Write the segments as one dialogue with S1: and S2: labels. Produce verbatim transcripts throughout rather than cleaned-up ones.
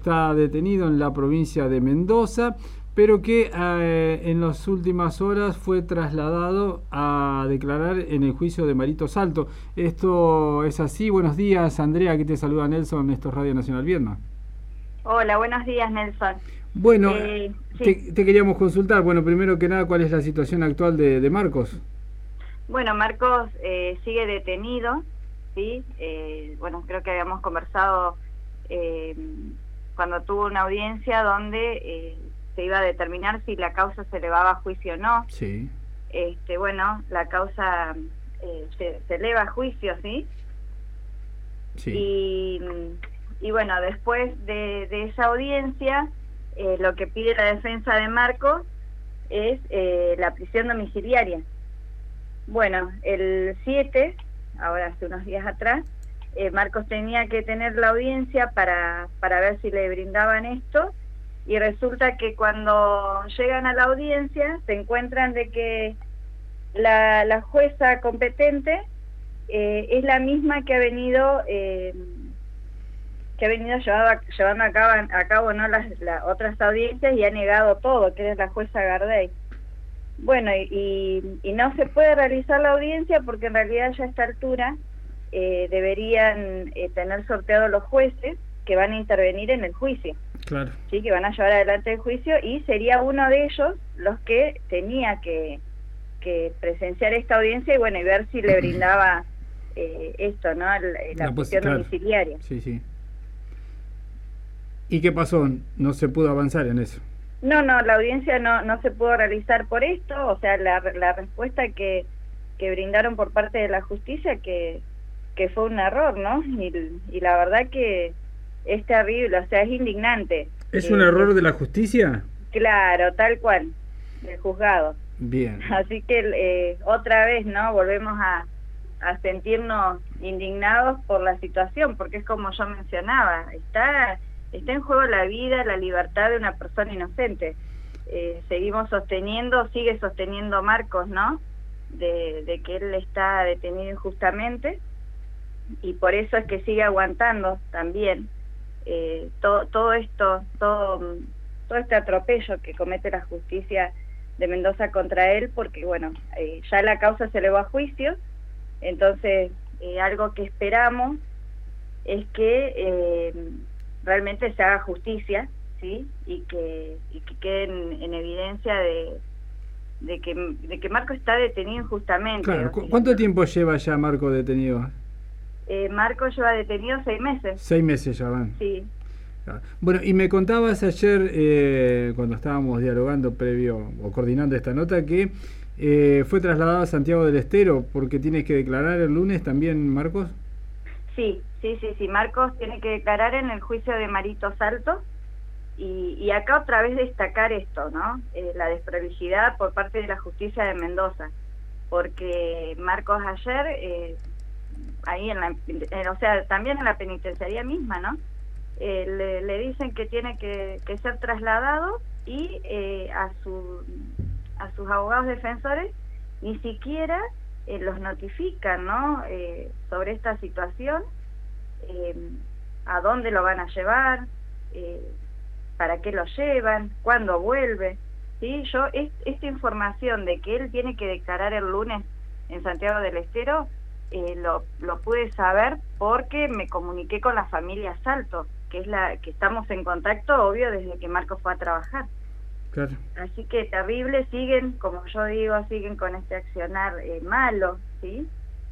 S1: está detenido en la provincia de Mendoza, pero que eh, en las últimas horas fue trasladado a declarar en el juicio de Marito Salto. Esto es así. Buenos días, Andrea, que te saluda Nelson, esto es Radio Nacional Viedma.
S2: Hola, buenos días, Nelson.
S1: Bueno,
S2: eh,
S1: te,
S2: sí.
S1: te queríamos consultar, bueno, primero que nada, ¿cuál es la situación actual de, de Marcos?
S2: Bueno, Marcos eh, sigue detenido, ¿sí? Eh, bueno, creo que habíamos conversado eh, cuando tuvo una audiencia donde eh, se iba a determinar si la causa se elevaba a juicio o no.
S1: Sí.
S2: Este, bueno, la causa eh, se, se eleva a juicio, ¿sí?
S1: Sí.
S2: Y, y bueno, después de, de esa audiencia, eh, lo que pide la defensa de Marcos es eh, la prisión domiciliaria. Bueno, el siete, ahora hace unos días atrás, eh, Marcos tenía que tener la audiencia para, para ver si le brindaban esto, y resulta que cuando llegan a la audiencia se encuentran de que la, la jueza competente eh, es la misma que ha venido eh, que ha venido llevado, llevando a cabo, a cabo ¿no? las, las otras audiencias, y ha negado todo, que es la jueza Gardey. Bueno, y, y, y no se puede realizar la audiencia porque en realidad ya a esta altura eh, deberían eh, tener sorteados los jueces que van a intervenir en el juicio.
S1: Claro.
S2: Sí, que van a llevar adelante el juicio, y sería uno de ellos los que tenía que, que presenciar esta audiencia y bueno, y ver si le brindaba eh, esto, ¿no? La, la
S1: La
S2: prisión
S1: claro.
S2: domiciliaria.
S1: Sí, sí. ¿Y qué pasó? ¿No se pudo avanzar en eso?
S2: No, no, la audiencia no, no se pudo realizar por esto, o sea, la, la respuesta que, que brindaron por parte de la justicia que, que fue un error, ¿no? Y, y la verdad que es terrible, o sea, es indignante.
S1: ¿Es
S2: eh,
S1: un error
S2: es,
S1: de la justicia?
S2: Claro, tal cual, del juzgado.
S1: Bien.
S2: Así que eh, otra vez, ¿no? Volvemos a, a sentirnos indignados por la situación, porque es como yo mencionaba, está... está en juego la vida, la libertad de una persona inocente. Eh, seguimos sosteniendo, sigue sosteniendo Marcos, ¿no? De, de que él está detenido injustamente, y por eso es que sigue aguantando también eh, todo, todo esto, todo, todo este atropello que comete la justicia de Mendoza contra él, porque bueno, eh, ya la causa se elevó a juicio, entonces eh, algo que esperamos es que eh, realmente se haga justicia, ¿sí? Y que, y que quede en, en evidencia de, de, que, de que Marco está detenido injustamente.
S1: Claro.
S2: O sea,
S1: ¿Cuánto tiempo lleva ya Marco detenido?
S2: Eh, Marco lleva detenido seis meses.
S1: Seis meses ya van.
S2: Sí.
S1: Bueno, y me contabas ayer, eh, cuando estábamos dialogando previo o coordinando esta nota, que eh, fue trasladado a Santiago del Estero porque tiene que declarar el lunes también, Marcos.
S2: Sí, sí, sí, sí. Marcos tiene que declarar en el juicio de Marito Salto, y, y acá otra vez destacar esto, ¿no? Eh, la desprolijidad por parte de la justicia de Mendoza, porque Marcos ayer, eh, ahí en la, eh, o sea, también en la penitenciaría misma, ¿no? Eh, le, le dicen que tiene que, que ser trasladado, y eh, a, su, a sus abogados defensores ni siquiera eh, los notifican, ¿no? Eh, sobre esta situación, eh, a dónde lo van a llevar, eh, para qué lo llevan, cuándo vuelve, ¿sí? Yo es, esta información de que él tiene que declarar el lunes en Santiago del Estero, eh, lo, lo pude saber porque me comuniqué con la familia Salto, que es la que estamos en contacto, obvio, desde que Marcos fue a trabajar.
S1: Claro.
S2: Así que terrible, siguen, como yo digo, siguen con este accionar eh, malo, ¿sí?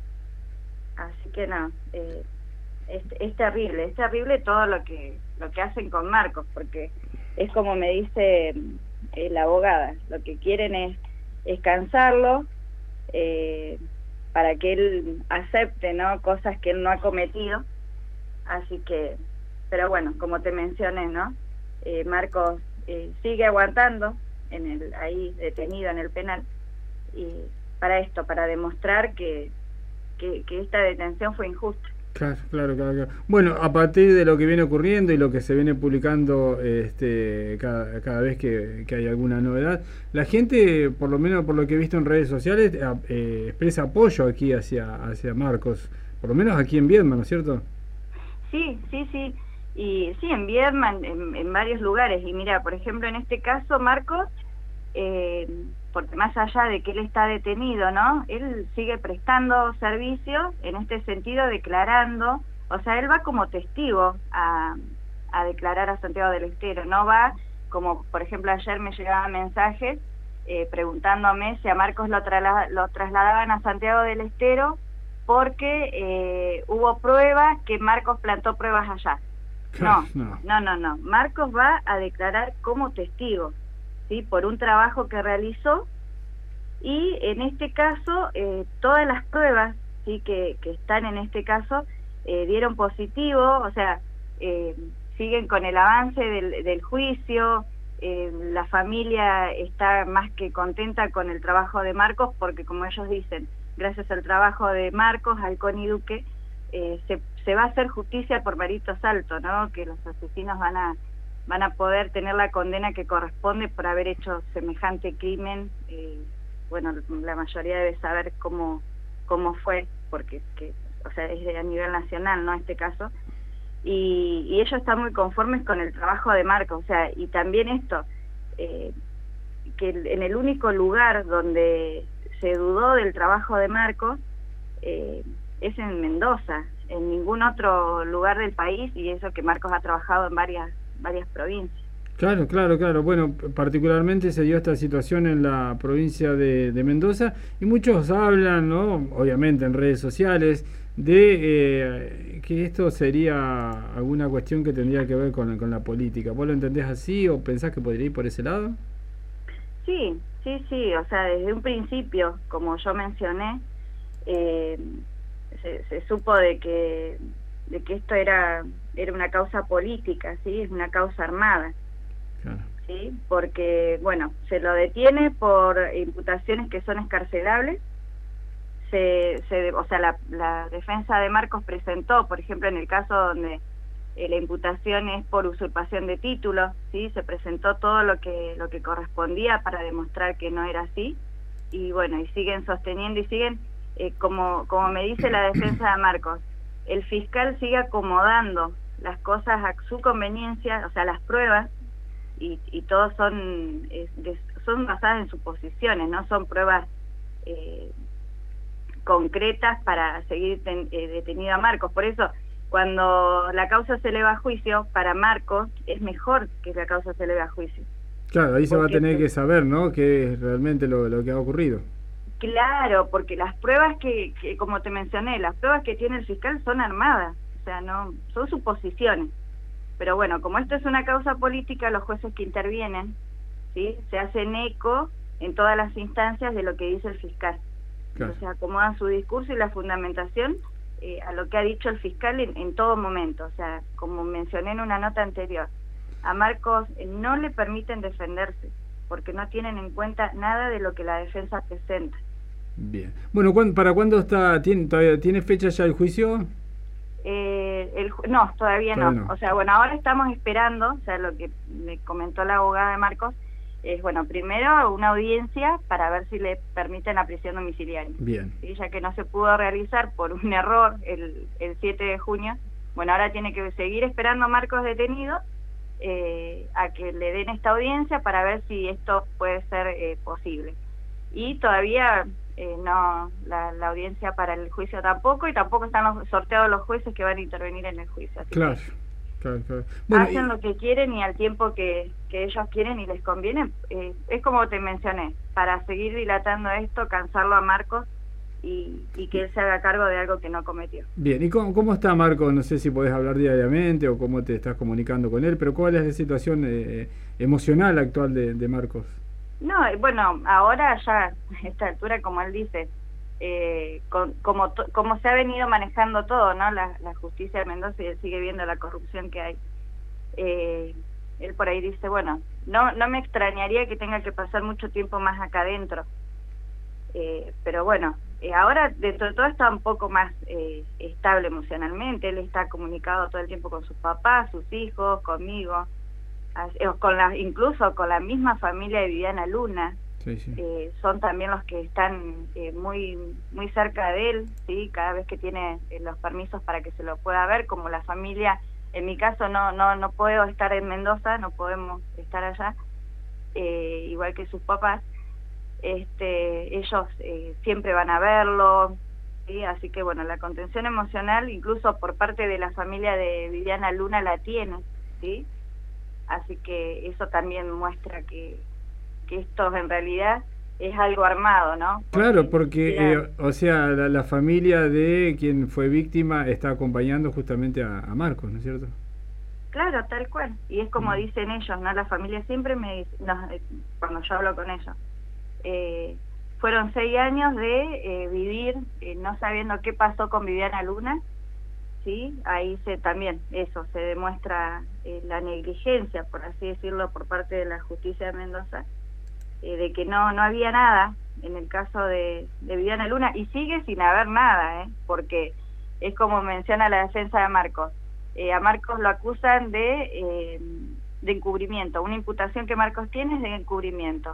S2: Así que no, eh, es, es terrible, es terrible todo lo que lo que hacen con Marcos, porque es como me dice eh, la abogada, lo que quieren es, es cansarlo, eh, para que él acepte, ¿no? Cosas que él no ha cometido. Así que, pero bueno, como te mencioné, ¿no? Eh, Marcos eh, sigue aguantando en el ahí detenido en el penal, y para esto, para demostrar que, que, que esta detención fue injusta.
S1: Claro, claro, claro, claro. Bueno, a partir de lo que viene ocurriendo y lo que se viene publicando este, cada, cada vez que, que hay alguna novedad, la gente, por lo menos por lo que he visto en redes sociales, eh, expresa apoyo aquí hacia, hacia Marcos, por lo menos aquí en Viedma, ¿no es cierto?
S2: Sí, sí, sí. Y sí, en Viedma, en, en varios lugares. Y mira, por ejemplo, en este caso, Marcos, eh, porque más allá de que él está detenido, ¿no? Él sigue prestando servicio, en este sentido, declarando, o sea, él va como testigo a, a declarar a Santiago del Estero, no va como, por ejemplo, ayer me llegaban mensajes eh, preguntándome si a Marcos lo, trasla lo trasladaban a Santiago del Estero porque eh, hubo pruebas que Marcos plantó pruebas allá. No, no, no, no. Marcos va a declarar como testigo, ¿sí? Por un trabajo que realizó, y en este caso eh, todas las pruebas, ¿sí? que, que están en este caso eh, dieron positivo, o sea, eh, siguen con el avance del, del juicio. Eh, la familia está más que contenta con el trabajo de Marcos, porque como ellos dicen, gracias al trabajo de Marcos, Halcón y Duque, eh, se, se va a hacer justicia por Marito Salto, ¿no? Que los asesinos van a van a poder tener la condena que corresponde por haber hecho semejante crimen. Eh, bueno, la mayoría debe saber cómo cómo fue, porque que, o sea, es de, a nivel nacional, ¿no? Este caso. Y, y ellos están muy conformes con el trabajo de Marcos, o sea, y también esto, eh, que en el único lugar donde se dudó del trabajo de Marcos eh, es en Mendoza, en ningún otro lugar del país, y eso que Marcos ha trabajado en varias varias provincias.
S1: Claro, claro, claro. Bueno, particularmente se dio esta situación en la provincia de, de Mendoza, y muchos hablan, ¿no? Obviamente en redes sociales, de eh, que esto sería alguna cuestión que tendría que ver con, con la política. ¿Vos lo entendés así o pensás que podría ir por ese lado?
S2: Sí, sí, sí. O sea, desde un principio, como yo mencioné, eh, se, se supo de que de que esto era era una causa política, ¿sí? Es una causa armada. Claro. ¿Sí? Porque, bueno, se lo detiene por imputaciones que son escarcelables. Se, se, o sea, la, la defensa de Marcos presentó, por ejemplo, en el caso donde eh, la imputación es por usurpación de títulos, ¿sí? Se presentó todo lo que lo que correspondía para demostrar que no era así, y bueno, y siguen sosteniendo y siguen, eh, como, como me dice la defensa de Marcos, el fiscal sigue acomodando las cosas a su conveniencia, o sea, las pruebas, y, y todos son, eh, de, son basadas en suposiciones, no son pruebas eh, concretas para seguir ten, eh, detenido a Marcos. Por eso, cuando la causa se eleva a juicio, para Marcos es mejor que la causa se eleve a juicio.
S1: Claro, ahí se va a tener que saber, ¿no?, qué es realmente lo, lo que ha ocurrido.
S2: Claro, porque las pruebas que, que, como te mencioné, las pruebas que tiene el fiscal son armadas, o sea, no son suposiciones. Pero bueno, como esto es una causa política, los jueces que intervienen, ¿sí?, se hacen eco en todas las instancias de lo que dice el fiscal. Claro. O sea, acomodan su discurso y la fundamentación eh, a lo que ha dicho el fiscal en, en todo momento. O sea, como mencioné en una nota anterior, a Marcos eh, no le permiten defenderse, porque no tienen en cuenta nada de lo que la defensa presenta.
S1: Bien. Bueno, ¿para cuándo está? ¿Tiene, todavía, ¿tiene fecha ya el juicio?
S2: Eh, el, no, todavía, todavía no. no. O sea, bueno, ahora estamos esperando, o sea, lo que me comentó la abogada de Marcos, es, bueno, primero una audiencia para ver si le permiten la prisión domiciliaria.
S1: Bien.
S2: ¿Sí? Ya que no se pudo realizar por un error el, el siete de junio, bueno, ahora tiene que seguir esperando a Marcos detenido eh, a que le den esta audiencia para ver si esto puede ser eh, posible. Y todavía eh, no, la, la audiencia para el juicio tampoco, y tampoco están los, sorteados los jueces que van a intervenir en el juicio. Así
S1: claro.
S2: Que
S1: Claro, claro. Bueno,
S2: hacen
S1: y...
S2: lo que quieren y al tiempo que, que ellos quieren y les conviene. Eh, es como te mencioné, para seguir dilatando esto, cansarlo a Marcos y, y que él se haga cargo de algo que no cometió.
S1: Bien, ¿y cómo, cómo está Marcos? No sé si podés hablar diariamente o cómo te estás comunicando con él, pero ¿cuál es la situación eh, emocional actual de, de Marcos?
S2: No, bueno, ahora ya a esta altura, como él dice, Eh, con, como, to, como se ha venido manejando todo, ¿no? La, la justicia de Mendoza, y él sigue viendo la corrupción que hay. Eh, él por ahí dice, bueno, no no me extrañaría que tenga que pasar mucho tiempo más acá adentro. Eh, pero bueno, eh, ahora dentro de todo está un poco más eh, estable emocionalmente. Él está comunicado todo el tiempo con sus papás, sus hijos, conmigo, con la, incluso con la misma familia de Viviana Luna.
S1: Sí, sí.
S2: Eh, son también los que están eh, muy muy cerca de él, sí, cada vez que tiene eh, los permisos para que se lo pueda ver, como la familia En mi caso no no no puedo estar en Mendoza, no podemos estar allá, eh, igual que sus papás. Este, ellos eh, siempre van a verlo, ¿sí? Así que bueno, la contención emocional, incluso por parte de la familia de Viviana Luna, la tiene, ¿sí? Así que eso también muestra que, que esto en realidad es algo armado, ¿no?
S1: Porque, claro, porque, era... eh, o sea, la, la familia de quien fue víctima está acompañando justamente a, a Marcos, ¿no es cierto?
S2: Claro, tal cual. Y es como mm. dicen ellos, ¿no? La familia siempre me dice, no, cuando yo hablo con ellos, eh, fueron seis años de eh, vivir eh, no sabiendo qué pasó con Viviana Luna, ¿sí? Ahí se también, eso, se demuestra eh, la negligencia, por así decirlo, por parte de la justicia de Mendoza, eh, de que no no había nada en el caso de, de Viviana Luna, y sigue sin haber nada, ¿eh? Porque es como menciona la defensa de Marcos, eh, a Marcos lo acusan de, eh, de encubrimiento, una imputación que Marcos tiene es de encubrimiento,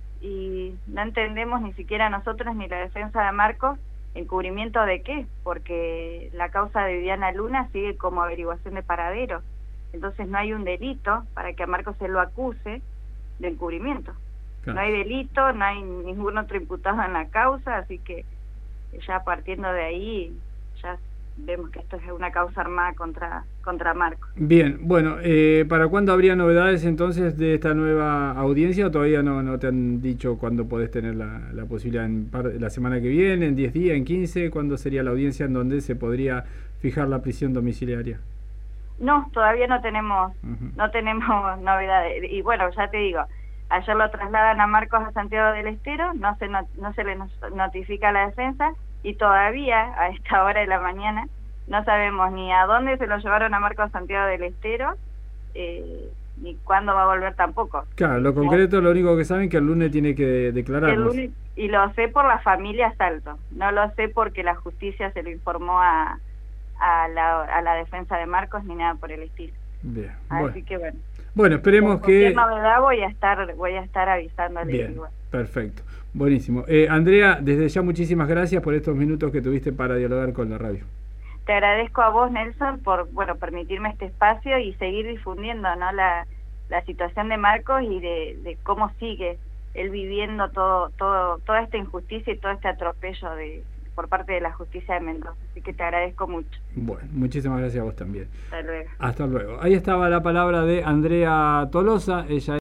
S2: y no entendemos ni siquiera nosotros ni la defensa de Marcos, ¿encubrimiento de qué? Porque la causa de Viviana Luna sigue como averiguación de paradero, entonces no hay un delito para que a Marcos se lo acuse de encubrimiento. Claro. No hay delito, no hay ningún otro imputado en la causa, así que ya partiendo de ahí ya vemos que esto es una causa armada contra contra Marcos.
S1: Bien, bueno, eh, ¿para cuándo habría novedades entonces de esta nueva audiencia o todavía no, no te han dicho cuándo podés tener la, la posibilidad? ¿En par, la semana que viene, en diez días, en quince? ¿Cuándo sería la audiencia en donde se podría fijar la prisión domiciliaria?
S2: No, todavía no tenemos, uh-huh. no tenemos novedades. Y bueno, ya te digo, ayer lo trasladan a Marcos a Santiago del Estero, no se no, no se le notifica a la defensa y todavía a esta hora de la mañana no sabemos ni a dónde se lo llevaron a Marcos a Santiago del Estero, eh, ni cuándo va a volver tampoco.
S1: Claro, lo concreto, ¿no? Lo único que saben es que el lunes tiene que declararnos.
S2: El lunes, y lo sé por la familia Salto, no lo sé porque la justicia se lo informó a, a, la, a la defensa de Marcos ni nada por el estilo.
S1: Bien,
S2: así
S1: bueno.
S2: que bueno.
S1: Bueno, esperemos
S2: con
S1: que...
S2: novedad voy a estar voy a estar avisándole.
S1: Bien,
S2: igual.
S1: Perfecto, buenísimo. Eh, Andrea, desde ya muchísimas gracias por estos minutos que tuviste para dialogar con la radio.
S2: Te agradezco a vos, Nelson, por bueno permitirme este espacio y seguir difundiendo, ¿no? la, la situación de Marcos y de, de cómo sigue él viviendo todo todo toda esta injusticia y todo este atropello de por parte de la justicia de Mendoza. Así que te agradezco mucho.
S1: Bueno, muchísimas gracias a vos también.
S2: Hasta luego.
S1: Hasta luego. Ahí estaba la palabra de Andrea Tolosa. Ella